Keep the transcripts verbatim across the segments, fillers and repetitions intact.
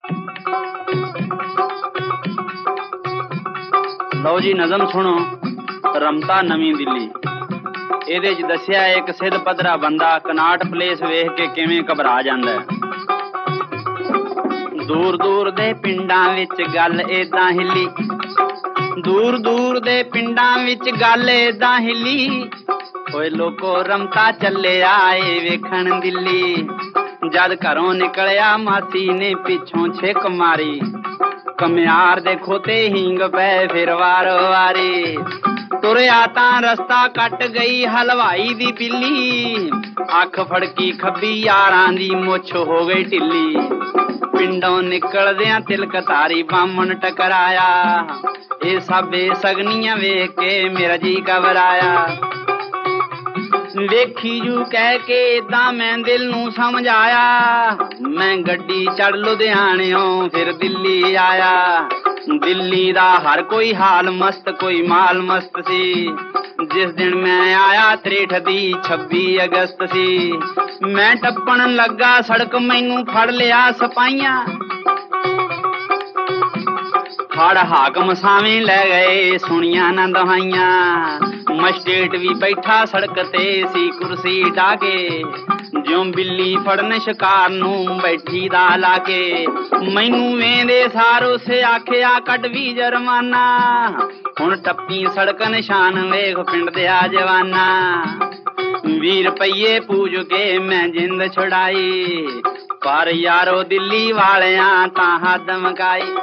ਲਓ ਜੀ ਨਜ਼ਮ ਸੁਣੋ। ਰਮਤਾ ਨਵੀਂ ਦਿੱਲੀ। ਇਹਦੇ 'ਚ ਦੱਸਿਆ ਇੱਕ ਸਿੱਧ ਪੱਧਰਾ ਬੰਦਾ ਕਨਾਟ ਪਲੇਸ ਵੇਖ ਕੇ ਕਿਵੇਂ ਘਬਰਾ ਜਾਂਦਾ। ਦੂਰ ਦੂਰ ਦੇ ਪਿੰਡਾਂ ਵਿੱਚ ਗੱਲ ਏਦਾਂ ਹਿੱਲੀ, ਦੂਰ ਦੂਰ ਦੇ ਪਿੰਡਾਂ ਵਿੱਚ ਗੱਲ ਏਦਾਂ ਹਿੱਲੀ, ਓਏ ਲੋਕੋ ਰਮਤਾ ਚੱਲਿਆ ਏ ਵੇਖਣ ਦਿੱਲੀ। ਜਦ ਘਰੋਂ ਨਿਕਲਿਆ ਮਾਸੀ ਨੇ ਪਿੱਛੋਂ ਛਿੱਕ ਮਾਰੀ, ਕਮਿਆਰ ਦੇ ਖੋਤੇ ਹੀਂਗ ਪੈ ਫਿਰ ਵਾਰ ਵਾਰੀ। ਤੁਰਿਆ ਤਾਂ ਰਸਤਾ ਕੱਟ ਗਈ ਹਲਵਾਈ ਦੀ ਬਿੱਲੀ, ਅੱਖ ਫੜਕੀ ਖੱਬੀ ਯਾਰਾਂ ਦੀ ਮੁੱਛ ਹੋ ਗਈ ਢਿੱਲੀ। ਪਿੰਡੋਂ ਨਿਕਲਦਿਆਂ ਤਿਲਕ ਧਾਰੀ ਬਾਹਮਣ ਟਕਰਾਇਆ, ਇਹ ਸਭੇ ਸਗਨੀਆਂ ਵੇਖ ਕੇ ਮੇਰਾ ਜੀ ਘਬਰਾਇਆ। ਵੇਖੀ ਜੂ ਕਹਿ ਕੇ ਏਦਾਂ ਮੈਂ ਦਿਲ ਨੂੰ ਸਮਝਾਇਆ, ਮੈਂ ਗੱਡੀ ਚੜ ਲੁਧਿਆਣਿਓਂ ਫਿਰ ਦਿੱਲੀ ਆਇਆ। ਦਿੱਲੀ ਦਾ ਹਰ ਕੋਈ ਹਾਲ ਮਸਤ ਕੋਈ ਮਾਲ ਮਸਤ ਸੀ, ਜਿਸ ਦਿਨ ਮੈਂ ਆਇਆ ਤ੍ਰੇਠ ਦੀ ਛੱਬੀ ਅਗਸਤ ਸੀ। ਮੈਂ ਟੱਪਣ ਲੱਗਾ ਸੜਕ ਮੈਨੂੰ ਫੜ ਲਿਆ ਸਿਪਾਹੀਆਂ, ਫੜ ਹਾਕਮ ਸਾਵੇਂ ਲੈ ਗਏ ਸੁਣੀਆਂ ਨਾ ਦਹਾਈਆਂ। ਮਜਿਸਟ੍ਰੇਟ ਵੀ ਬੈਠਾ ਸੜਕ ਤੇ ਸੀ ਕੁਰਸੀ ਢਾ ਕੇ, ਜਿਉਂ ਬਿੱਲੀ ਫੜਨ ਸ਼ਿਕਾਰ ਨੂੰ ਬੈਠੀ ਦਾ ਲਾ ਕੇ। ਮੈਨੂੰ ਵੇਂਦੇ ਸਾਰ ਉਸੇ ਆਖਿਆ ਕੱਢ ਵੀ ਜੁਰਮਾਨਾ, ਹੁਣ ਟੱਪੀ ਸੜਕ ਨਿਸ਼ਾਨ ਵੇਖ ਪਿੰਡ ਦਿਆ ਜਵਾਨਾ। ਵੀਹ ਰੁਪਈਏ ਪੂਜ ਕੇ ਮੈਂ ਜਿੰਦ ਛੁਡਾਈ, ਪਰ ਯਾਰੋ ਦਿੱਲੀ ਵਾਲਿਆਂ ਤਾਂ ਹੱਦ ਮਕਾਈ।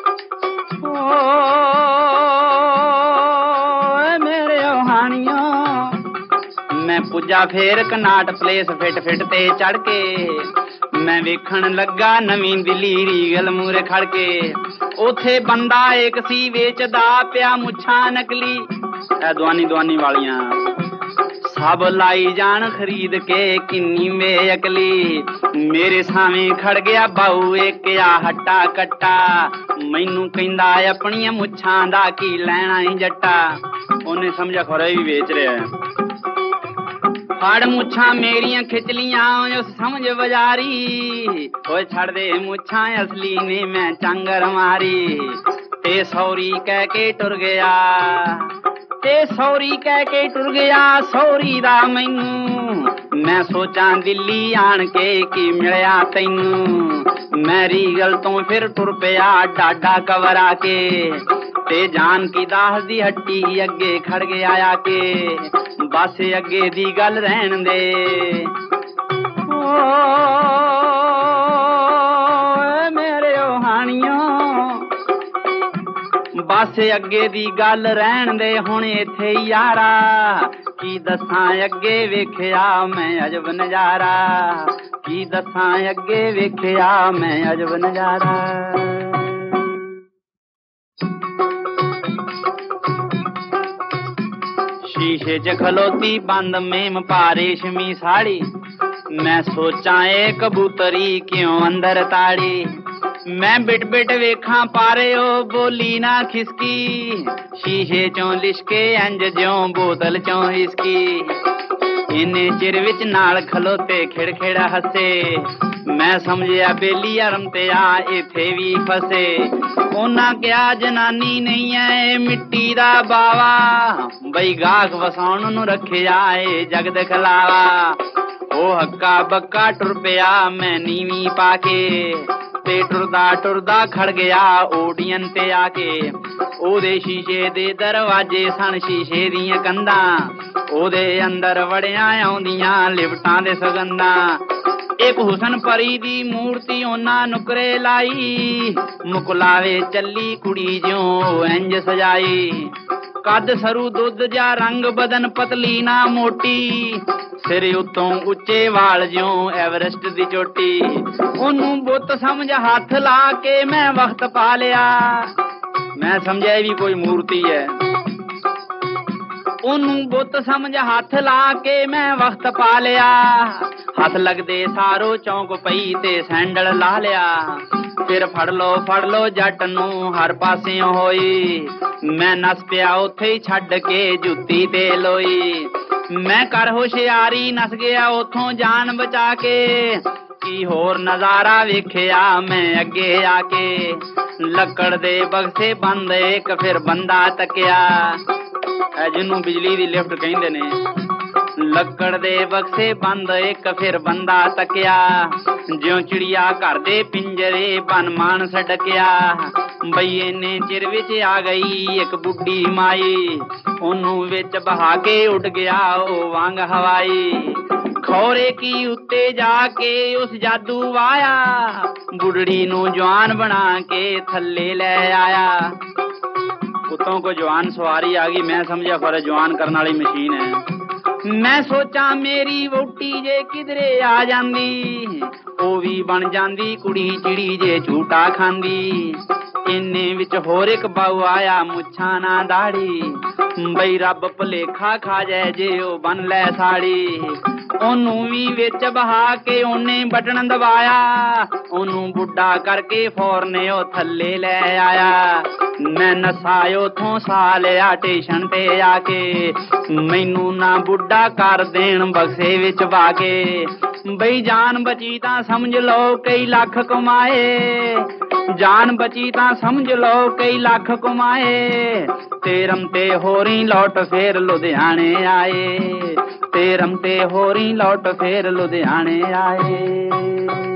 ਮੇਰੇ ਹਾਣੀਆਂ ਮੈਂ ਪੁੱਜਾ ਫੇਰ ਕਨਾਟ ਪਲੇਸ ਫਿੱਟ ਫਿੱਟ ਤੇ ਚੜ ਕੇ। ਮੈਂ ਵੇਖਣ ਲੱਗਾ ਨਵੀਂ ਦਿੱਲੀ ਰੀਗਲ ਮੂਰੇ ਖੜ ਕੇ। ਉੱਥੇ ਬੰਦਾ ਇੱਕ ਸੀ ਵੇਚਦਾ ਪਿਆ ਮੁੱਛਾਂ ਨਕਲੀ, ਇਹ ਦੁਆਨੀ ਦੁਆਨੀ ਵਾਲੀਆਂ ਸਭ ਲਾਈ ਜਾਣ ਖਰੀਦ ਕੇ ਕਿੰਨੀ ਬੇਅਕਲੀ। ਮੇਰੇ ਸਾਵੇਂ ਖੜ ਗਿਆ ਬਾਊ ਇੱਕ ਆ ਹੱਟਾ ਕੱਟਾ, ਮੈਨੂੰ ਕਹਿੰਦਾ ਆਪਣੀਆਂ ਮੁੱਛਾਂ ਦਾ ਕੀ ਲੈਣਾ ਈ ਜੱਟਾ। ਉਹਨੇ ਸਮਝਿਆ ਖੋਰਾ ਵੀ ਵੇਚ ਰਿਹਾ। ਫੜ ਮੁੱਛਾਂ ਮੇਰੀਆਂ ਖਿੱਚ ਲੀਆਂ ਉਸ ਸਮਝ ਬਜ਼ਾਰੀ, ਓਏ ਛੱਡ ਦੇ ਮੁੱਛਾਂ ਅਸਲੀ ਨੇ ਮੈਂ ਚਾਂਗਰ ਮਾਰੀ। ਤੇ ਸੌਰੀ ਕਹਿ ਕੇ ਟੁਰ ਗਿਆ, ਤੇ ਸੌਰੀ ਕਹਿ ਕੇ ਟੁਰ ਗਿਆ ਸੌਰੀ ਦਾ ਮੈਨੂੰ। ਮੈਂ ਸੋਚਾਂ ਦਿੱਲੀ ਆਣ ਕੇ ਕੀ ਮਿਲਿਆ ਤੈਨੂੰ। ਮੈਂ ਰੀਗਲ ਤੋਂ ਫਿਰ ਟੁਰ ਪਿਆ ਡਾਡਾ ਘਬਰਾ ਕੇ, ਤੇ ਜਾਨ ਕੀ ਦਾਸ ਦੀ ਹੱਟੀ ਅੱਗੇ ਖੜ ਗਿਆ ਆ ਕੇ। ਬਸ ਅੱਗੇ ਦੀ ਗੱਲ ਰਹਿਣ ਦੇ ਓ ਮੇਰੇ ਹਾਣੀਓ, ਬਸ ਅੱਗੇ ਦੀ ਗੱਲ ਰਹਿਣ ਦੇ ਹੁਣ ਇੱਥੇ ਯਾਰਾ। ਕੀ ਦੱਸਾਂ ਅੱਗੇ ਵੇਖਿਆ ਮੈਂ ਅਜਬ ਨਜ਼ਾਰਾ, ਕੀ ਦੱਸਾਂ ਅੱਗੇ ਵੇਖਿਆ ਮੈਂ ਅਜਬ ਨਜ਼ਾਰਾ। ਸ਼ੀਸ਼ੇ 'ਚ ਖਲੋਤੀ ਬੰਦ ਮੇਮ ਪਾ ਰੇਸ਼ਮੀ ਸਾੜੀ, ਮੈਂ ਸੋਚਾਂ ਏ ਕਬੂਤਰੀ ਕਿਉਂ ਅੰਦਰ ਤਾੜੀ। ਮੈਂ ਬਿਟ ਬਿਟ ਵੇਖਾਂ ਪਾਰੇ ਉਹ ਬੋਲੀ ਨਾ ਖਿਸਕੀ, ਸ਼ੀਸ਼ੇ 'ਚੋਂ ਲਿਸ਼ਕੇ ਇੰਜ ਜਿਉਂ ਬੋਤਲ 'ਚੋਂ ਹਿਸਕੀ। ਇੰਨੇ ਚਿਰ ਵਿੱਚ ਨਾਲ ਖਲੋਤੇ ਖਿੜ ਖਿੜ ਹੱਸੇ, ਮੈਂ ਸਮਝਿਆ ਬੇਲੀ ਰਮਤਿਆ ਇੱਥੇ ਵੀ ਫਸੇ। ਉਹਨਾਂ ਕਿਹਾ ਜਨਾਨੀ ਨਹੀਂ ਐ ਮਿੱਟੀ ਦਾ ਬਾਵਾ, ਬਈ ਗਾਹਕ ਵਸਾਉਣ ਨੂੰ ਰੱਖਿਆ ਏ ਜਗ ਦਿਖਲਾਵਾ। ਉਹ ਹੱਕਾ ਬੱਕਾ ਟੁਰ ਪਿਆ ਮੈਂ ਨੀਵੀਂ ਪਾ ਕੇ, ਤੇ ਟੁਰਦਾ ਟੁਰਦਾ ਖੜ ਗਿਆ ਓਡੀਅਨ ਤੇ ਆ ਕੇ। ਉਹਦੇ ਸ਼ੀਸ਼ੇ ਦੇ ਦਰਵਾਜੇ ਸਨ ਸ਼ੀਸ਼ੇ ਦੀਆਂ ਕੰਧਾਂ, ਉਹਦੇ ਅੰਦਰ ਵੜਿਆ ਆਉਂਦੀਆਂ ਲਿਫਟਾਂ ਦੇ ਸੁਗੰਧਾਂ। ਇੱਕ ਹੁਸਨ ਪਰੀ ਦੀ ਮੂਰਤੀ ਉਹਨਾਂ ਨੁਕਰੇ ਲਾਈ, ਮੁਕਲਾਵੇ ਚੱਲੀ ਕੁੜੀ ਜਿਉਂ ਇੰਜ ਸਜਾਈ। ਕੱਦ ਸਰੂ ਦੁੱਧ ਜਾ ਰੰਗ ਬਦਨ ਪਤਲੀ ਨਾ ਮੋਟੀ, ਸਿਰ ਉੱਤੋਂ ਉੱਚੇ ਵਾਲ ਜਿਉਂ ਐਵਰੈਸਟ ਦੀ ਚੋਟੀ। ਉਹਨੂੰ ਬੁੱਤ ਸਮਝ ਹੱਥ ਲਾ ਕੇ ਮੈਂ ਵਕਤ ਪਾ ਲਿਆ, ਮੈਂ ਸਮਝਿਆ ਵੀ ਕੋਈ ਮੂਰਤੀ ਹੈ। ਉਹਨੂੰ ਬੁੱਤ ਸਮਝ ਹੱਥ ਲਾ ਕੇ ਮੈਂ ਵਕਤ ਪਾ ਲਿਆ। ਹੱਥ ਲੱਗਦੇ ਸਾਰੋ ਚੌਂਕ ਪਈ ਤੇ ਸੈਂਡਲ ਲਾ ਲਿਆ। ਫਿਰ ਫੜ ਲੋ ਫੜ ਲੋ ਜੱਟ ਨੂੰ ਹਰ ਪਾਸਿਓਂ ਹੋਈ, ਮੈਂ ਨਸ ਪਿਆ ਉੱਥੇ ਹੀ ਛੱਡ ਕੇ ਜੁੱਤੀ ਤੇ ਲੋਈ। ਮੈਂ ਕਰ ਹੁਸ਼ਿਆਰੀ ਨਸ ਗਿਆ ਉੱਥੋਂ ਜਾਨ ਬਚਾ ਕੇ, ਕੀ ਹੋਰ ਨਜ਼ਾਰਾ ਵੇਖਿਆ ਮੈਂ ਅੱਗੇ ਆ ਕੇ, ਲੱਕੜ ਦੇ ਬਕਸੇ ਬੰਦ ਇੱਕ ਫਿਰ ਬੰਦਾ ਤੱਕਿਆ, ਇਹ ਜਿਹਨੂੰ ਬਿਜਲੀ ਦੀ ਲਿਫਟ ਕਹਿੰਦੇ ਨੇ। ਲੱਕੜ ਦੇ ਬਕਸੇ ਬੰਦ ਇੱਕ ਫਿਰ ਬੰਦਾ ਤੱਕਿਆ, ਜਿਉਂ ਚਿੜੀਆ ਘਰ ਦੇ ਪਿੰਜਰੇ ਬਨ ਮਾਨ ਛਡਕਿਆ। ਬਈ ਇੰਨੇ ਚਿਰ ਵਿੱਚ ਆ ਗਈ ਇੱਕ ਬੁੱਢੀ ਮਾਈ, ਉਹਨੂੰ ਵਿੱਚ ਬਹਾ ਕੇ ਉੱਡ ਗਿਆ ਉਹ ਵਾਂਗ ਹਵਾਈ। ਖੌਰੇ ਕੀ ਉੱਤੇ ਜਾ ਕੇ ਉਸ ਜਾਦੂ ਵਾਇਆ, ਬੁੱਢੜੀ ਨੂੰ ਜਵਾਨ ਬਣਾ ਕੇ ਥੱਲੇ ਲੈ ਆਇਆ। ਉੱਤੋਂ ਕੋ ਜਵਾਨ ਸਵਾਰੀ ਆ ਗਈ, ਮੈਂ ਸਮਝਿਆ ਫਿਰ ਜਵਾਨ ਕਰਨ ਵਾਲੀ ਮਸ਼ੀਨ ਹੈ। ਮੈਂ ਸੋਚਾਂ ਮੇਰੀ ਵਹੁਟੀ ਜੇ ਕਿਧਰੇ ਆ ਜਾਂਦੀ, ਉਹ ਵੀ ਬਣ ਜਾਂਦੀ ਕੁੜੀ ਚਿੜੀ ਜੇ ਝੂਟਾ ਖਾਂਦੀ। ਇੰਨੇ ਵਿੱਚ ਹੋਰ ਇੱਕ ਬਾਊ ਆਇਆ ਮੁੱਛਾਂ ਨਾ ਦਾੜੀ, ਬਈ ਰੱਬ ਭੁਲੇਖਾ ਖਾ ਜਾਏ ਜੇ ਉਹ ਬਨ ਲੈ ਸਾੜੀ। ਉਹਨੂੰ ਵੀ ਵਿੱਚ ਬਹਾ ਕੇ ਉਹਨੇ ਬਟਨ ਦਬਾਇਆ, ਉਹਨੂੰ ਬੁੱਢਾ ਕਰਕੇ ਫੌਰਨੇ ਉਹ ਥੱਲੇ ਲੈ ਆਇਆ। ਮੈਂ ਨਸਾ ਉਥੋਂ ਸਾ ਲਿਆ ਟੇਸ਼ਨ ਤੇ ਆ ਕੇ, ਮੈਨੂੰ ਨਾ ਬੁੱਢਾ ਕਰ ਦੇਣ ਬਕਸੇ ਵਿੱਚ ਪਾ ਕੇ। ਬਈ ਜਾਨ ਬਚੀ ਤਾਂ ਸਮਝ ਲਓ ਕਈ ਲੱਖ ਕਮਾਏ, ਜਾਨ ਬਚੀ ਤਾਂ ਸਮਝ ਲਓ ਕਈ ਲੱਖ ਕਮਾਏ। ਤੇਰਮ ਤੇ ਹੋਰੀ ਲੌਟ ਫੇਰ ਲੁਧਿਆਣੇ ਆਏ, ਤੇਰਮ ਤੇ ਹੋਰੀ ਲੌਟ ਫੇਰ ਲੁਧਿਆਣੇ ਆਏ।